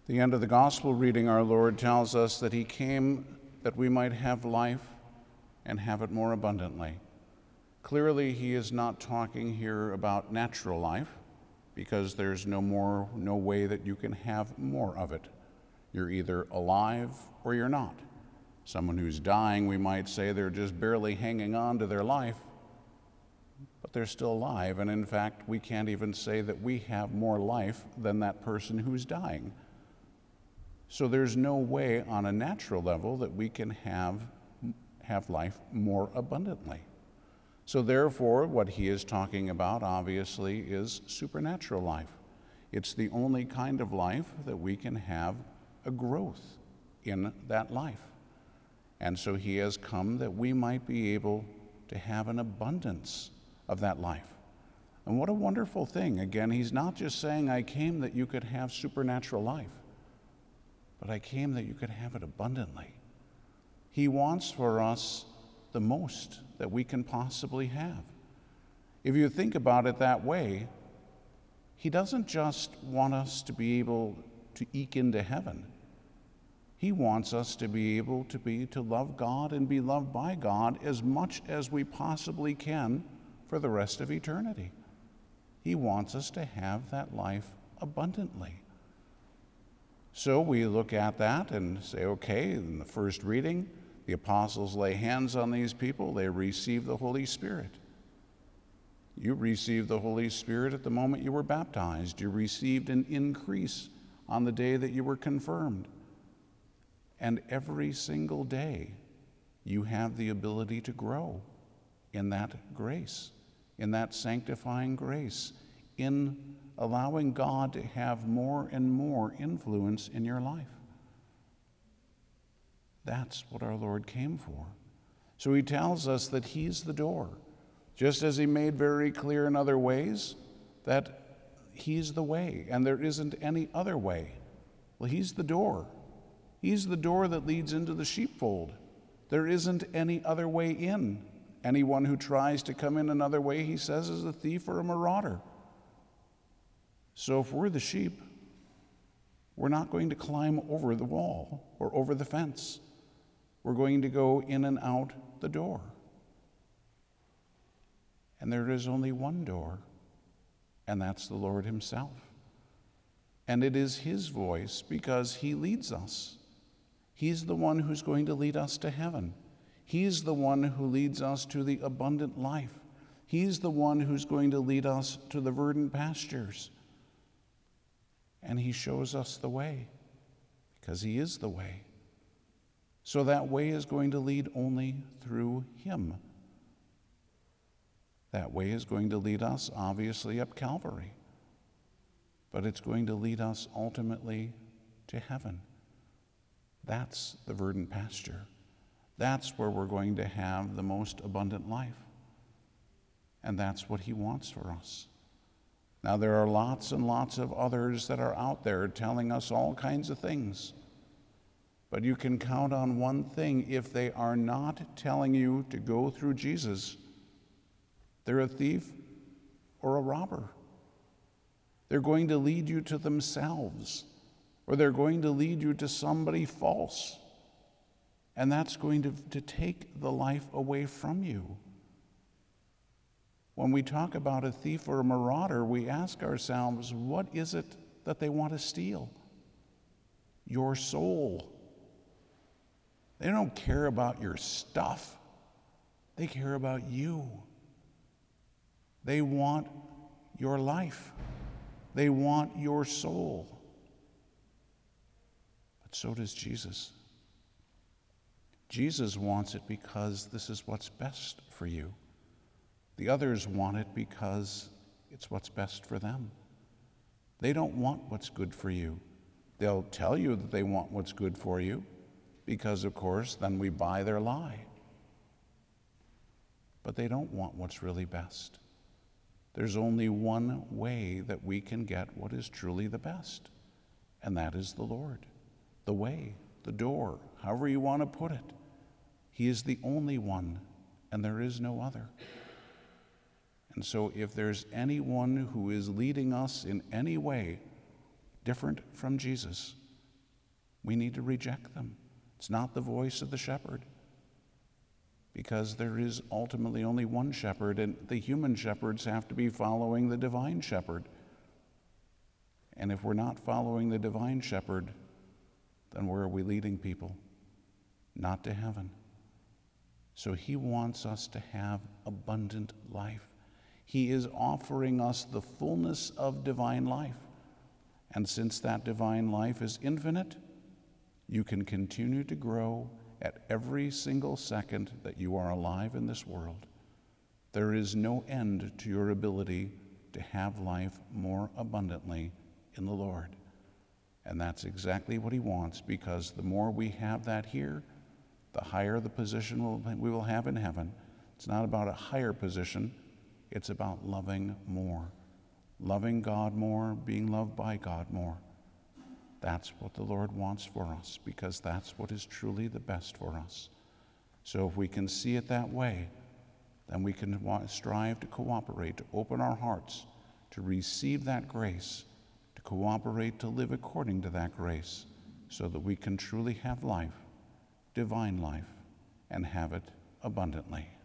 The end of the gospel reading, our Lord tells us that he came that we might have life and have it more abundantly. Clearly, he is not talking here about natural life, because there's no way that you can have more of it. You're either alive or you're not. Someone who's dying, we might say they're just barely hanging on to their life, but they're still alive. And in fact, we can't even say that we have more life than that person who's dying. So there's no way on a natural level that we can have life more abundantly. So therefore, what he is talking about, obviously, is supernatural life. It's the only kind of life that we can have a growth in that life. And so he has come that we might be able to have an abundance of that life. And what a wonderful thing. Again, he's not just saying, I came that you could have supernatural life, but I came that you could have it abundantly. He wants for us the most that we can possibly have. If you think about it that way, he doesn't just want us to be able to eke into heaven. He wants us to be able to love God and be loved by God as much as we possibly can for the rest of eternity. He wants us to have that life abundantly. So we look at that and say, okay, in the first reading, the apostles lay hands on these people, they receive the Holy Spirit. You received the Holy Spirit at the moment you were baptized. You received an increase on the day that you were confirmed. And every single day, you have the ability to grow in that grace, in that sanctifying grace, in allowing God to have more and more influence in your life. That's what our Lord came for. So he tells us that he's the door, just as he made very clear in other ways that he's the way and there isn't any other way. Well, he's the door. He's the door that leads into the sheepfold. There isn't any other way in. Anyone who tries to come in another way, he says, is a thief or a marauder. So if we're the sheep, we're not going to climb over the wall or over the fence. We're going to go in and out the door. And there is only one door, and that's the Lord himself. And it is his voice because he leads us. He's the one who's going to lead us to heaven. He's the one who leads us to the abundant life. He's the one who's going to lead us to the verdant pastures. And he shows us the way because he is the way. So that way is going to lead only through him. That way is going to lead us, obviously, up Calvary. But it's going to lead us ultimately to heaven. That's the verdant pasture. That's where we're going to have the most abundant life. And that's what he wants for us. Now, there are lots and lots of others that are out there telling us all kinds of things. But you can count on one thing: if they are not telling you to go through Jesus, they're a thief or a robber. They're going to lead you to themselves, or they're going to lead you to somebody false. And that's going to take the life away from you. When we talk about a thief or a marauder, we ask ourselves, what is it that they want to steal? Your soul. They don't care about your stuff. They care about you. They want your life. They want your soul. But so does Jesus. Jesus wants it because this is what's best for you. The others want it because it's what's best for them. They don't want what's good for you. They'll tell you that they want what's good for you because, of course, then we buy their lie. But they don't want what's really best. There's only one way that we can get what is truly the best, and that is the Lord. The way, the door, however you want to put it. He is the only one, and there is no other. And so if there's anyone who is leading us in any way different from Jesus, we need to reject them. It's not the voice of the shepherd, because there is ultimately only one shepherd, and the human shepherds have to be following the divine shepherd. And if we're not following the divine shepherd, then where are we leading people? Not to heaven. So he wants us to have abundant life. He is offering us the fullness of divine life. And since that divine life is infinite, you can continue to grow at every single second that you are alive in this world. There is no end to your ability to have life more abundantly in the Lord. And that's exactly what he wants, because the more we have that here, the higher the position we will have in heaven. It's not about a higher position, it's about loving more. Loving God more, being loved by God more. That's what the Lord wants for us, because that's what is truly the best for us. So if we can see it that way, then we can strive to cooperate, to open our hearts, to receive that grace, to cooperate, to live according to that grace, so that we can truly have life, divine life, and have it abundantly.